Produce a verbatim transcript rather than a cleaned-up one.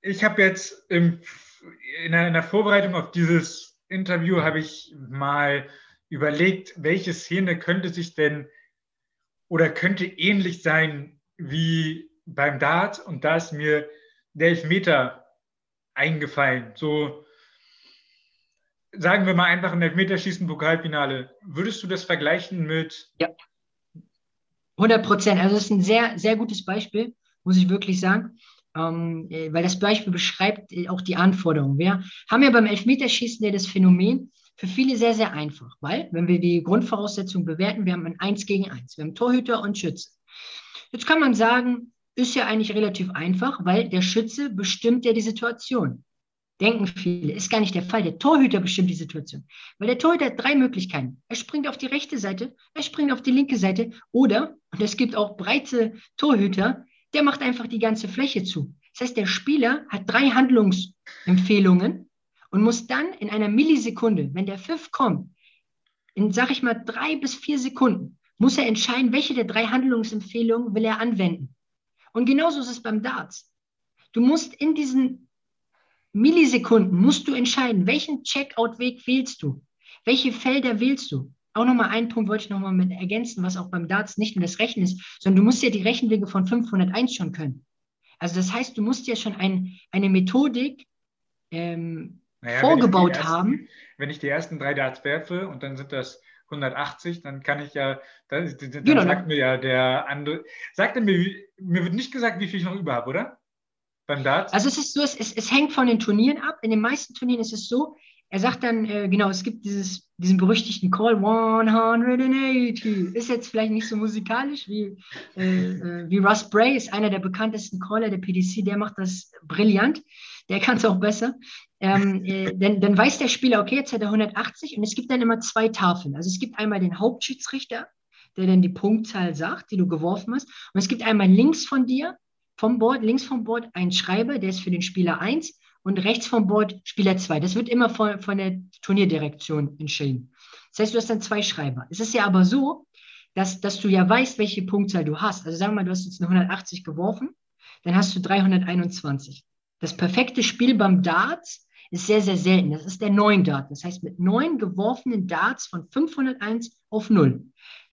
ich habe jetzt im, in, der, in der Vorbereitung auf dieses Interview habe ich mal überlegt, welche Szene könnte sich denn oder könnte ähnlich sein wie beim Dart, und da ist mir der Elfmeter eingefallen. So, sagen wir mal einfach ein Elfmeterschießen Pokalfinale. Würdest du das vergleichen mit? Ja, hundert Prozent. Also das ist ein sehr, sehr gutes Beispiel, muss ich wirklich sagen. Ähm, äh, weil das Beispiel beschreibt äh, auch die Anforderungen. Wir haben ja beim Elfmeterschießen ja das Phänomen für viele sehr, sehr einfach, weil, wenn wir die Grundvoraussetzungen bewerten, wir haben ein Eins gegen Eins. Wir haben Torhüter und Schütze. Jetzt kann man sagen, ist ja eigentlich relativ einfach, weil der Schütze bestimmt ja die Situation. Denken viele, ist gar nicht der Fall. Der Torhüter bestimmt die Situation. Weil der Torhüter hat drei Möglichkeiten. Er springt auf die rechte Seite, er springt auf die linke Seite oder, und es gibt auch breite Torhüter, der macht einfach die ganze Fläche zu. Das heißt, der Spieler hat drei Handlungsempfehlungen und muss dann in einer Millisekunde, wenn der Pfiff kommt, in, sag ich mal, drei bis vier Sekunden, muss er entscheiden, welche der drei Handlungsempfehlungen will er anwenden. Und genauso ist es beim Darts. Du musst in diesen Millisekunden musst du entscheiden, welchen Checkout-Weg wählst du? Welche Felder wählst du? Auch nochmal einen Punkt wollte ich nochmal mit ergänzen, was auch beim Darts nicht nur das Rechnen ist, sondern du musst ja die Rechenwege von fünfhunderteins schon können. Also das heißt, du musst ja schon ein, eine Methodik ähm, Naja, wenn ich die vorgebaut ersten, haben. wenn ich die ersten drei Darts werfe und dann sind das hundertachtzig, dann kann ich ja, dann, dann Genau, sagt ne? mir ja der andere, sagt er mir, mir wird nicht gesagt, wie viel ich noch über habe, oder? Beim Dart? Also es ist so, es, es, es hängt von den Turnieren ab. In den meisten Turnieren ist es so, er sagt dann, äh, genau, es gibt dieses, diesen berüchtigten Call, hundertachtzig. Ist jetzt vielleicht nicht so musikalisch wie, äh, äh, wie Russ Bray, ist einer der bekanntesten Caller der P D C, der macht das brillant. Der kann es auch besser. Ähm, äh, dann, dann weiß der Spieler, okay, jetzt hat er hundertachtzig und es gibt dann immer zwei Tafeln. Also es gibt einmal den Hauptschiedsrichter, der dann die Punktzahl sagt, die du geworfen hast. Und es gibt einmal links von dir vom Board, links vom Board ein Schreiber, der ist für den Spieler eins und rechts vom Board Spieler zwei. Das wird immer von, von der Turnierdirektion entschieden. Das heißt, du hast dann zwei Schreiber. Es ist ja aber so, dass, dass du ja weißt, welche Punktzahl du hast. Also sagen wir mal, du hast jetzt eine hundertachtzig geworfen, dann hast du dreihunderteinundzwanzig. Das perfekte Spiel beim Darts ist sehr, sehr selten. Das ist der neun Dart. Das heißt, mit neun geworfenen Darts von fünfhunderteins auf null.